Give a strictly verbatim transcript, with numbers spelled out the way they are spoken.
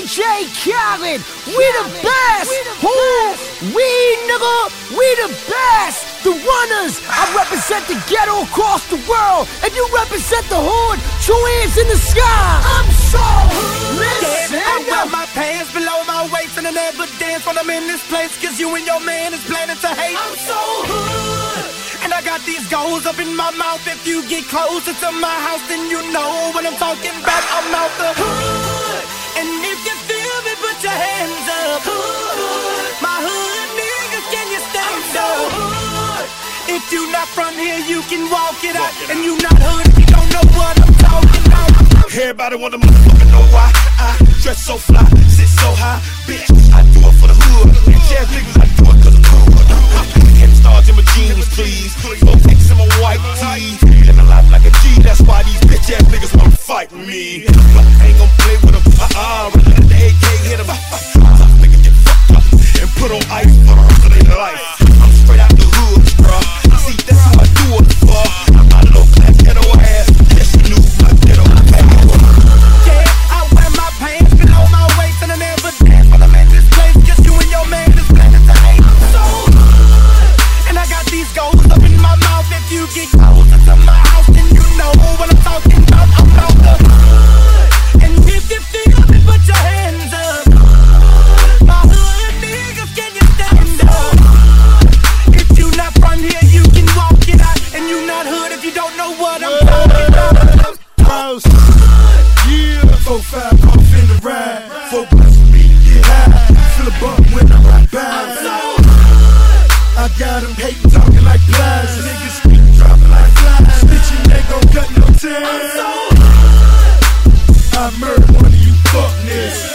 D J Khaled, we the best. Who? We, nigga, we the best. The runners. I represent the ghetto across the world, and you represent the hood. Two hands in the sky. I'm so hood. Listen. I wear my pants below my waist and I never dance when I'm in this place, cause you and your man is planning to hate. I'm so hood. And I got these goals up in my mouth. If you get closer to my house, then you know what I'm talking about. I'm out the hood. And if you feel me, put your hands up. Hood. My hood niggas, can you stand so up? Hood. If you not from here, you can walk it out. And you not hood if you don't know what I'm talking about. Everybody wanna motherfucker know why I dress so fly, sit so high. Bitch, I do it for the hood. Bitch ass niggas, I do it cause I'm cool. Head stars in my jeans, please. Four X in my white tee. Living life like a G, that's why these bitch ass niggas wanna fight me. But I ain't gon' play with them, uh-uh. Let the A K hit them. Tough niggas get fucked up and put on ice for the rest of their life. I'm straight out the hood, bruh. See, that's how I do it for. I'm my low class ghetto ass. Yes, you knew my ghetto ass. Yeah, I wear my pants below my waist and I never dance when I'm in this place, cause you and your man is planning to hate. So and I got these goals up in my mouth. If you get closer to my house, then you know what I'm talking about. I'm out the hood. And if you feel me, put your hands up. My hood niggas, can you stand up? If you not from here, you can walk it out. And you not hood if you don't know what I'm talking about. House, yeah, four five off in the ride, four blocks for me to get high. Feel a bump when I ride by. I got them hating, talking like flies. Niggas dropping like flies. Snitching ain't gon' cut no time. I murdered one of you fuck niggas.